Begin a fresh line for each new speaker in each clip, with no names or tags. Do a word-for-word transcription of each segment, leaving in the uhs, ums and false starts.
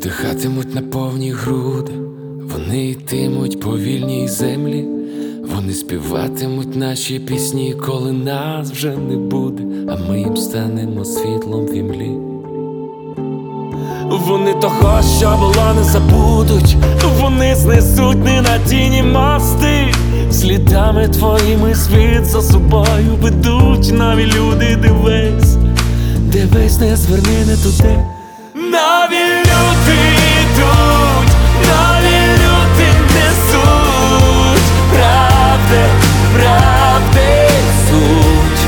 Дихатимуть на повні груди, вони йтимуть по вільній землі, вони співатимуть наші пісні, коли нас вже не буде, а ми їм станемо світлом в імлі. Вони того, що було, не забудуть, вони знесуть ненадійні мости, слідами твоїми світ за собою ведуть нові люди. Дивись, дивись, не зверни не туди. Нові люди йдуть, нові люди несуть правди, правди суть.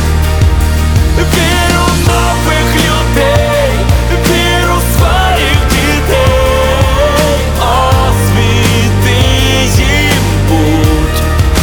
Віру в нових людей, віру в своїх дітей, освіти їм путь.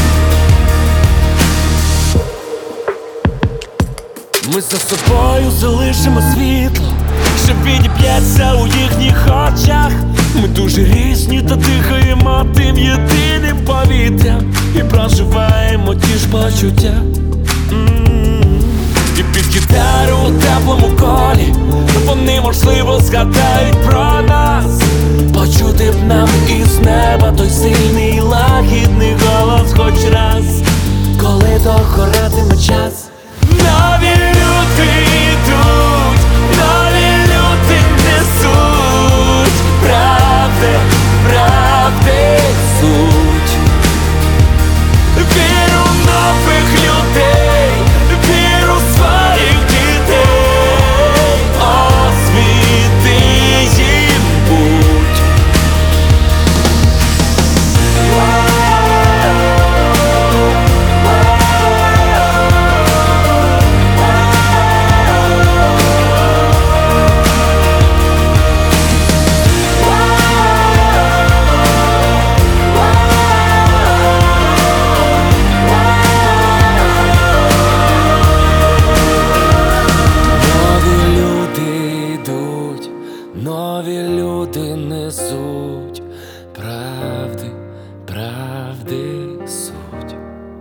Ми за собою залишимо світло, що відіб'ється у їхніх очах. Ми дуже різні, та дихаємо тим єдиним повітрям і проживаємо ті ж почуття. М-м-м. І під гітару у теплому колі вони, можливо, згадають про нас. Почути б нам із неба той сильний лагідний голос хоч раз, коли догоратиме час. Нові люди йдуть, нові люди несуть правди, правди суть. Віру в нових людей, віру в своїх дітей, освіти їм путь. Нові люди несуть правди, правди суть.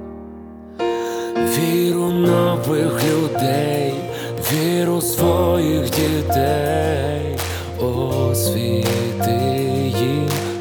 Віру нових людей, віру своїх дітей, освіти їм